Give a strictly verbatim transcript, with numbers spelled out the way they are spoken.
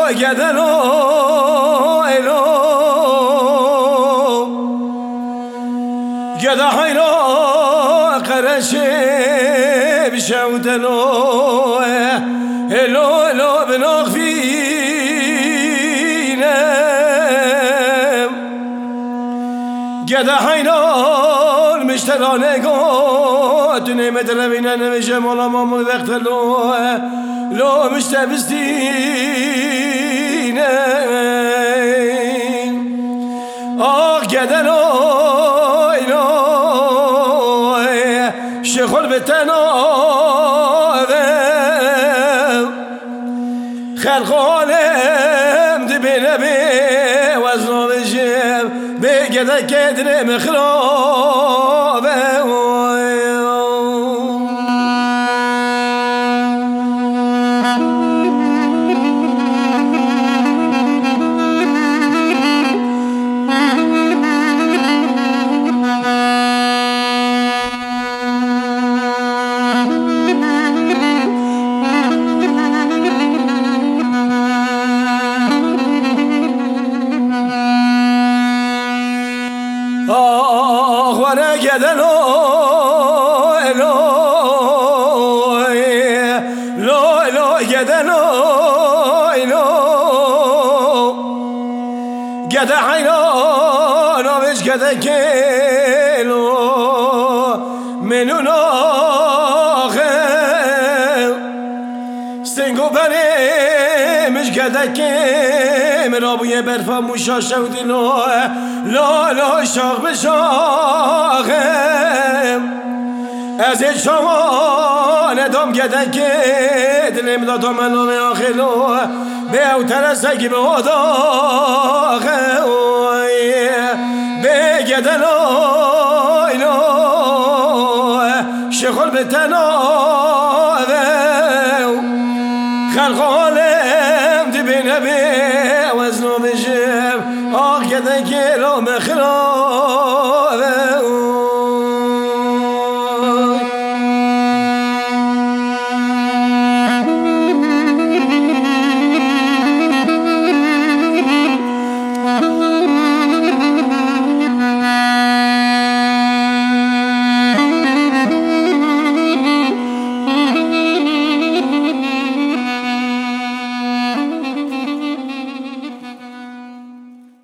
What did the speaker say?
گدلو ایلو گدا حیرا قرشه بشودلو ایلو ایلو بناغفینم گدا حیرا مشترانه گو دنیا مدربینه نمیشه مولا ما وقت لو لو مشتبستینه آه گدن اینا شخول بتناغه خلق عالم دبینه بی وزنا بشم بگده کدنه مخرابه آه وانا گدلو لو لو لو گدلو لو گدا حیران آبش گدا کلو منو ناخه سنگو بره مش گدا که مرابوی برفا موشا شودی لو لا لا شاق بشاقم از این شما ندام گدن که دلم دادم منو به آخلو به اوتر سگی به آداقه به گدن آیلو شخول به تناوه خلق عالم دبینه به وزنو بشم آخ گدن که لو مخرابه